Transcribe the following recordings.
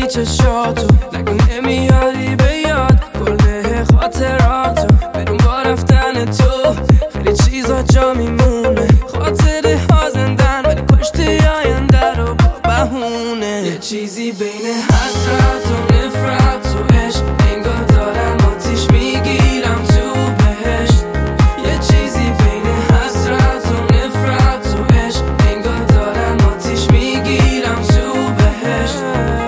چشاتو، نگو نمیاری به یاد کله خاطراتو. برون با رفتن تو خیلی چیزا جا میمونه، خاطره ها زندن ولی کشتی آینده رو با بهونه. یه چیزی بین حسرت و نفرت و عشق، انگار دارم آتیش میگیرم تو بهشت. یه چیزی بین حسرت و نفرت و عشق، انگار دارم آتیش میگیرم تو بهشت.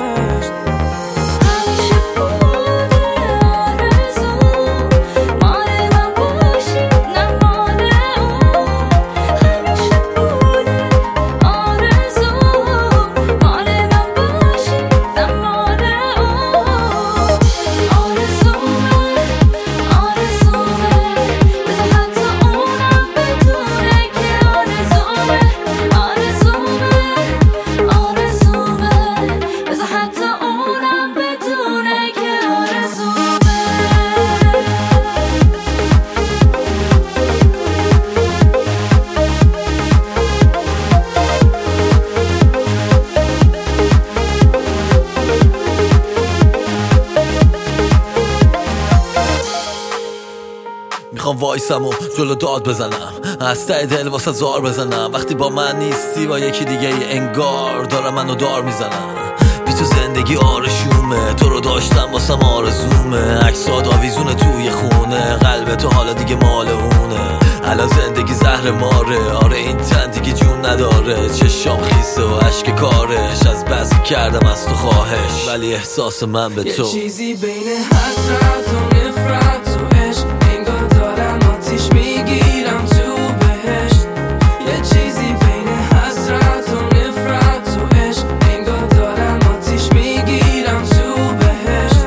میخوام وایسم و جلو داد بزنم، از ته دل واسه زار بزنم. وقتی با من نیستی با یکی دیگه انگار دارم منو دار میزنم. بی تو زندگی آرشومه، تو رو داشتم واسم آرزومه. عکسات آویزونه توی خونه، قلب تو حالا دیگه مال اونه. الان زندگی زهر ماره، آره این تن دیگه جون نداره. چشام خیسه و عشق کارش، از بس کردم از تو خواهش، ولی احساس من به تو. یه چیزی بین حسرت و نفرت و عشق، انگار دارم آتیش میگیرم تو بهشت. یه چیزی بین حسرت و نفرت و عشق، انگار دارم آتیش میگیرم تو بهشت.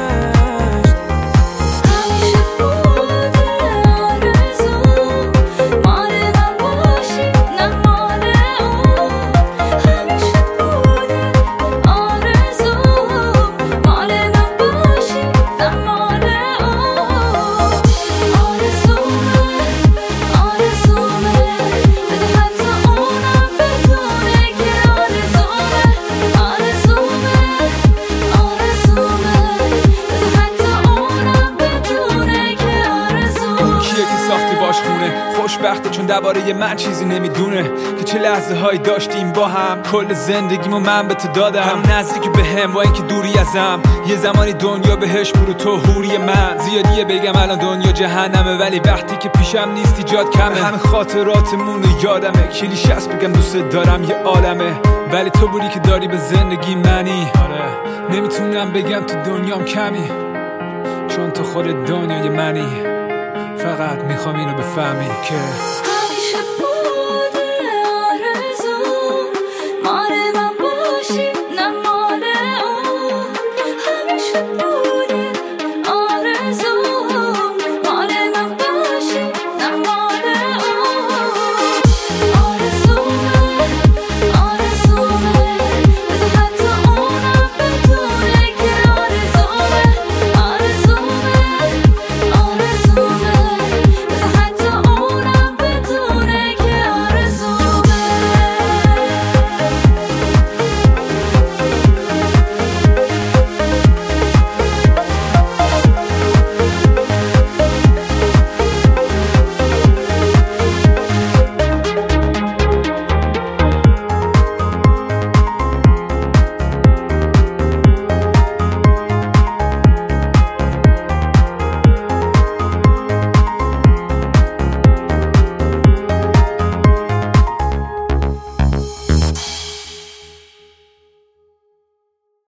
خوشبخته چون درباره من چیزی نمیدونه که چه لحظه هایی داشتیم با هم. کل زندگیمو من به تو دادم، هم نزدیکی به هم با اینکه دوری ازم. یه زمانی دنیا بهش برو تو حوری من. زیادیه بگم الان دنیا جهنمه، ولی وقتی که پیشم نیستی جات کمه. همه خاطراتمون یادمه، کلیش هست بگم دوست دارم یه عالمه، ولی تو بودی که داری به زندگی منی. نمیتونم بگم تو دنیام کمی، چون تو خود دنیای منی. فقط میخوام اینو بفهمی که